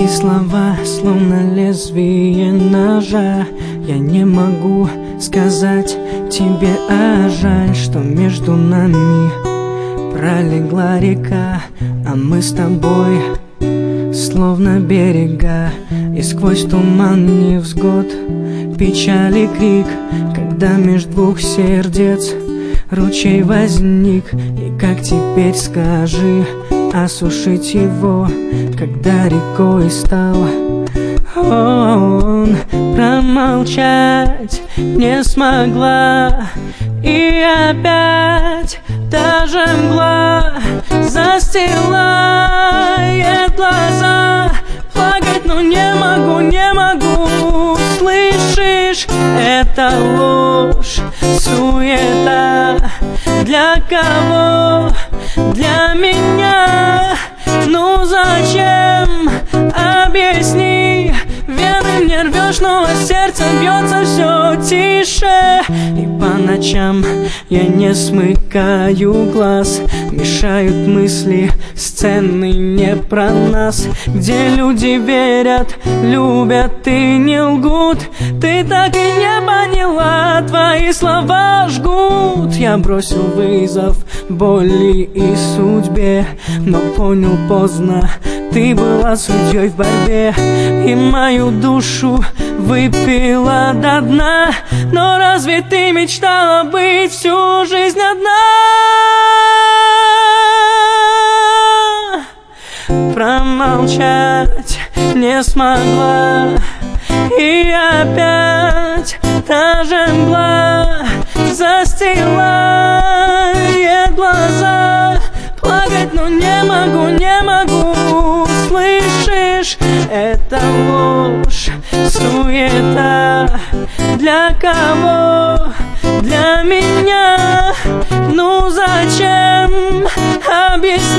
слова, словно лезвие ножа. Я не могу сказать тебе, а жаль, что между нами пролегла река, а мы с тобой словно берега. И сквозь туман невзгод, печаль и крик, когда меж двух сердец ручей возник. И как теперь, скажи, осушить его, когда рекой стал он? Промолчать не смогла, и опять та же мгла застилает глаза. Плакать, но не могу, не могу. Слышишь, это ложь, суета. Для кого? Для меня. Ну зачем? Объясни. Вены мне рвешь, но сердце бьется все тише. И по ночам я не смыкаю глаз, мешают мысли, сцены не про нас, где люди верят, любят и не лгут. Ты так и не поняла, твои слова жгут. Я бросил вызов боли и судьбе, но понял поздно, ты была судьей в борьбе, и мою душу выпила до дна. Но разве ты мечтала быть всю жизнь одна? Промолчать не смогла, и опять та же мгла застилает глаза. Плакать, но не могу, не могу. Слышишь, это ложь, суета. Для кого? Для меня. Ну зачем? Объясни.